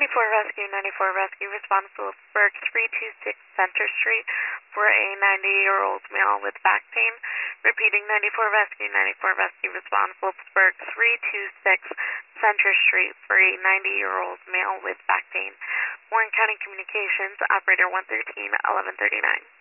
94 Rescue, 94 Rescue, respond to Phillipsburg 326 Center Street for a 90-year-old male with back pain. Repeating, 94 Rescue, 94 Rescue, respond Phillipsburg 326 Center Street for a 90-year-old male with back pain. Warren County Communications, Operator 113, 1139.